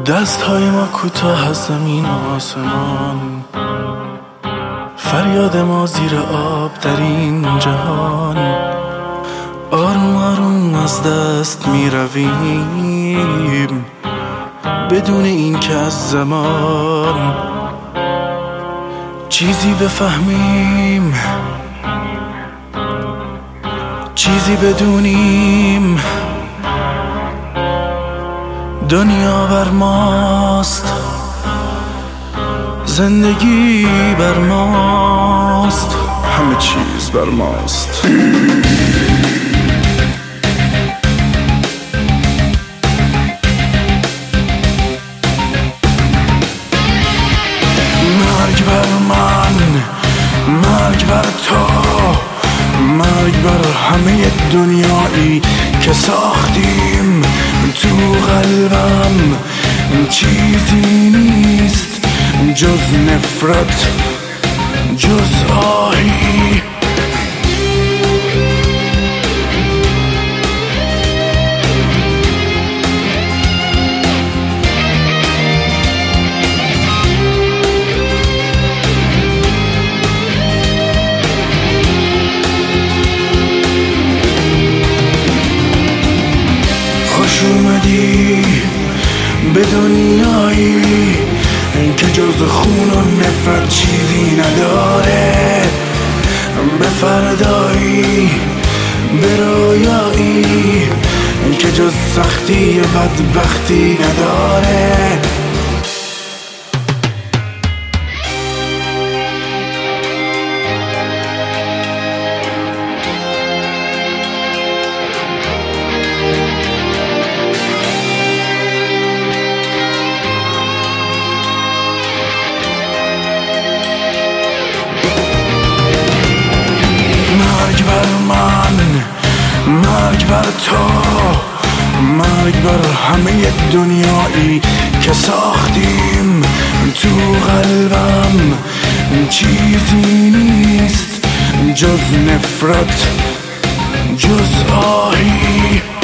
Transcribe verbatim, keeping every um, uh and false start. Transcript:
دست های ما کوتاه از زمین و آسمان، فریاد ما زیر آب در این جهان. آروم آروم از دست می رویم بدون این که از زمان چیزی بفهمیم، چیزی بدونیم. دنیا بر ماست، زندگی بر ماست، همه چیز بر ماست. مرگ بر من، مرگ بر تو، مرگ بر همه دنیایی که ساختیم. تو قلبم چیزی نیست جز نفرت، جز آهی. خوش اومدی به دنیایی که جز خون و نفرت چیزی نداره، به فردایی، به رویایی که جز سختی و بدبختی نداره. مرگ بر من، مرگ بر تو، مرگ بر همه دنیایی که ساختیم. تو قلبم چیزی نیست جز نفرت، جز آهی.